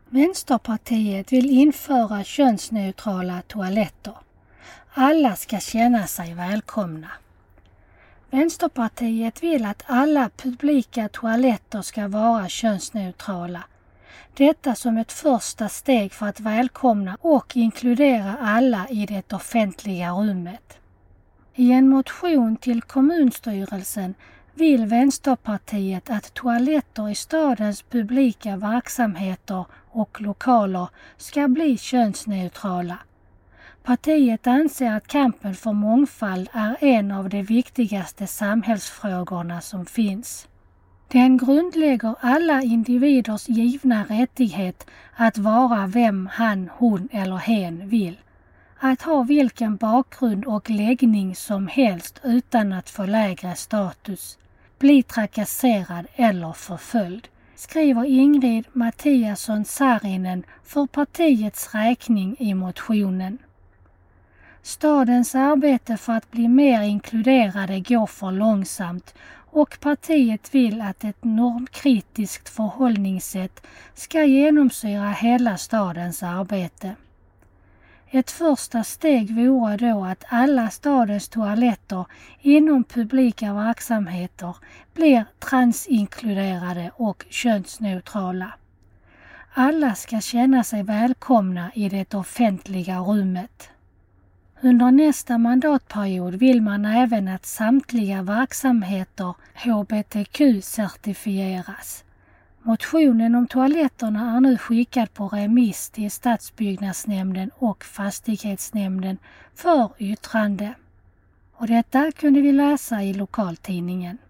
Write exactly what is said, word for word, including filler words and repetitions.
Vänsterpartiet vill införa könsneutrala toaletter. Alla ska känna sig välkomna. Vänsterpartiet vill att alla publika toaletter ska vara könsneutrala. Detta som ett första steg för att välkomna och inkludera alla i det offentliga rummet. I en motion till kommunstyrelsen vill Vänsterpartiet att toaletter i stadens publika verksamheter och lokaler ska bli könsneutrala. Partiet anser att kampen för mångfald är en av de viktigaste samhällsfrågorna som finns. Den grundlägger alla individers givna rättighet att vara vem han, hon eller hen vill. Att ha vilken bakgrund och läggning som helst utan att få lägre status, bli trakasserad eller förföljd, skriver Ingrid Mattiasson Saarinen för partiets räkning i motionen. Stadens arbete för att bli mer inkluderade går för långsamt och partiet vill att ett normkritiskt förhållningssätt ska genomsyra hela stadens arbete. Ett första steg vore då att alla stadens toaletter inom publika verksamheter blir transinkluderade och könsneutrala. Alla ska känna sig välkomna i det offentliga rummet. Under nästa mandatperiod vill man även att samtliga verksamheter H B T Q-certifieras. Motionen om toaletterna är nu skickad på remiss till Stadsbyggnadsnämnden och Fastighetsnämnden för yttrande. Och detta kunde vi läsa i lokaltidningen.